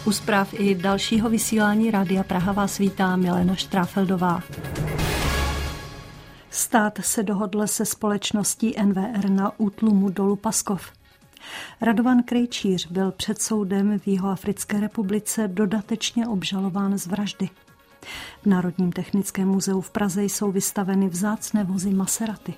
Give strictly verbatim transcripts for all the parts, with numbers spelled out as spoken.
U zpráv i dalšího vysílání Rádia Praha vás vítá Milena Štráfeldová. Stát se dohodl se společností N V R na útlumu dolu Paskov. Radovan Krejčíř byl před soudem v Jihoafrické republice dodatečně obžalován z vraždy. V Národním technickém muzeu v Praze jsou vystaveny vzácné vozy Maserati.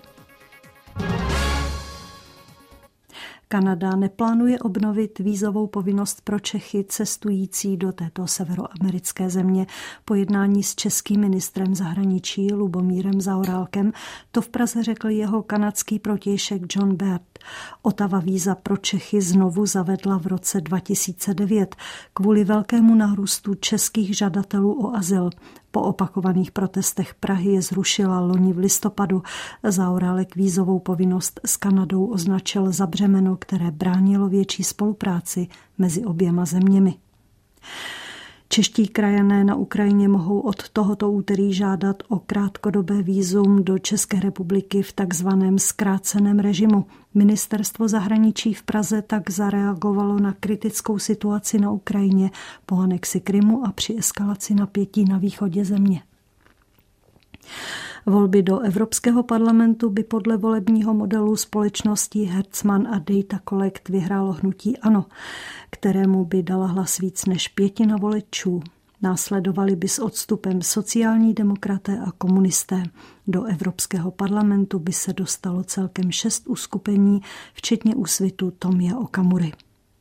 Kanada neplánuje obnovit vízovou povinnost pro Čechy cestující do této severoamerické země. Po jednání s českým ministrem zahraničí Lubomírem Zaorálkem to v Praze řekl jeho kanadský protějšek John Baird. Ottawa víza pro Čechy znovu zavedla v roce dva tisíce devět kvůli velkému nárůstu českých žadatelů o azyl. Po opakovaných protestech Prahy je zrušila loni v listopadu. Zaorálek vízovou povinnost s Kanadou označil za břemeno, které bránilo větší spolupráci mezi oběma zeměmi. Čeští krajané na Ukrajině mohou od tohoto úterý žádat o krátkodobé vízum do České republiky v takzvaném zkráceném režimu. Ministerstvo zahraničí v Praze tak zareagovalo na kritickou situaci na Ukrajině po anexi Krymu a při eskalaci napětí na východě země. Volby do Evropského parlamentu by podle volebního modelu společností Herzmann a Data Collect vyhrálo hnutí ANO, kterému by dala hlas víc než pětina voličů. Následovali by s odstupem sociální demokraté a komunisté. Do Evropského parlamentu by se dostalo celkem šest uskupení, včetně Úsvitu Tomia Okamury.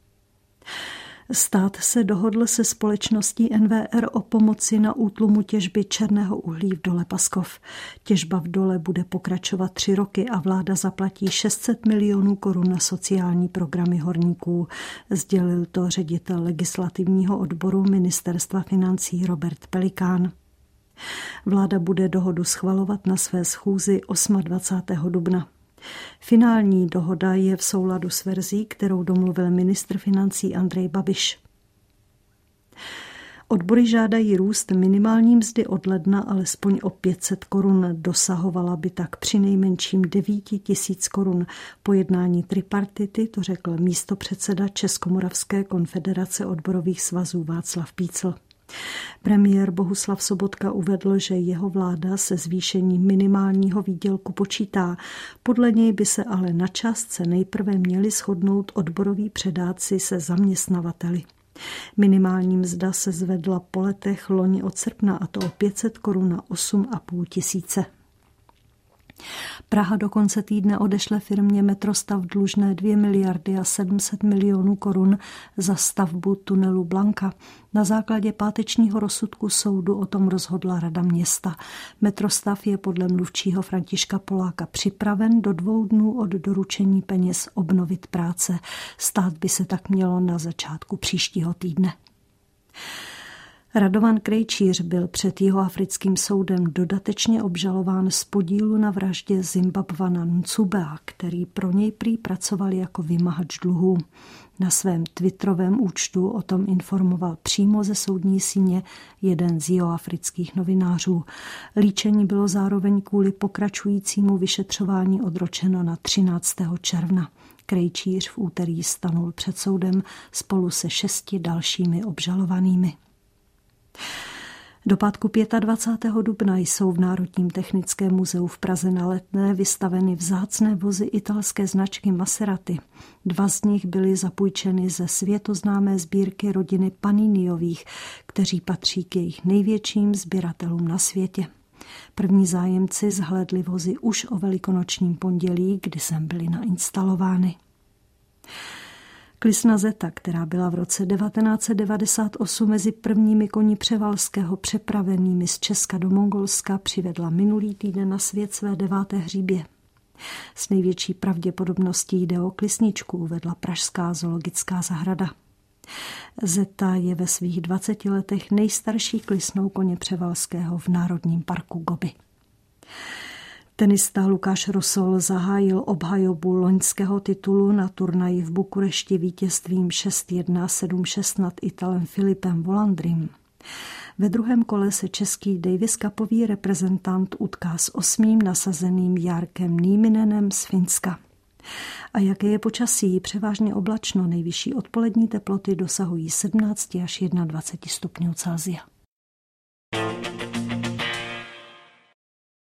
Stát se dohodl se společností N V R o pomoci na útlumu těžby černého uhlí v dole Paskov. Těžba v dole bude pokračovat tři roky a vláda zaplatí šest set milionů korun na sociální programy horníků. Sdělil to ředitel legislativního odboru Ministerstva financí Robert Pelikán. Vláda bude dohodu schvalovat na své schůzi dvacátého osmého dubna. Finální dohoda je v souladu s verzí, kterou domluvil ministr financí Andrej Babiš. Odbory žádají růst minimální mzdy od ledna alespoň o pět set korun. Dosahovala by tak přinejmenším devět tisíc korun. Po jednání tripartity to řekl místopředseda Českomoravské konfederace odborových svazů Václav Pícl. Premiér Bohuslav Sobotka uvedl, že jeho vláda se zvýšením minimálního výdělku počítá. Podle něj by se ale na částce nejprve měli shodnout odboroví předáci se zaměstnavateli. Minimální mzda se zvedla po letech loni od srpna, a to o pět set korun na osm a půl tisíce. Praha do konce týdne odešle firmě Metrostav dlužné dvě miliardy a sedm set milionů korun za stavbu tunelu Blanka. Na základě pátečního rozsudku soudu o tom rozhodla Rada města. Metrostav je podle mluvčího Františka Poláka připraven do dvou dnů od doručení peněz obnovit práce. Stát by se tak mělo na začátku příštího týdne. Radovan Krejčíř byl před jihoafrickým soudem dodatečně obžalován z podílu na vraždě Zimbabwana Ncubea, který pro něj prý pracoval jako vymahač dluhů. Na svém twitterovém účtu o tom informoval přímo ze soudní síně jeden z jihoafrických novinářů. Líčení bylo zároveň kvůli pokračujícímu vyšetřování odročeno na třináctého června. Krejčíř v úterý stanul před soudem spolu se šesti dalšími obžalovanými. Do pátku dvacátého pátého dubna jsou v Národním technickém muzeu v Praze na Letné vystaveny vzácné vozy italské značky Maserati. Dva z nich byly zapůjčeny ze světoznámé sbírky rodiny Paniniových, kteří patří k jejich největším sběratelům na světě. První zájemci zhlédli vozy už o velikonočním pondělí, kdy sem byly nainstalovány. Klisna Zeta, která byla v roce devatenáct set devadesát osm mezi prvními koní Převalského přepravenými z Česka do Mongolska, přivedla minulý týden na svět své deváté hříbě. S největší pravděpodobností jde o klisničku, uvedla pražská zoologická zahrada. Zeta je ve svých dvaceti letech nejstarší klisnou koně Převalského v Národním parku Gobi. Tenista Lukáš Rosol zahájil obhajobu loňského titulu na turnaji v Bukurešti vítězstvím šest jedna sedm šest nad Italem Filipem Volandrym. Ve druhém kole se český Davis Cupový reprezentant utká s osmým nasazeným Jarkem Nieminenem z Finska. A jaké je počasí? Převážně oblačno, nejvyšší odpolední teploty dosahují sedmnáct až dvacet jedna stupňů Celsia.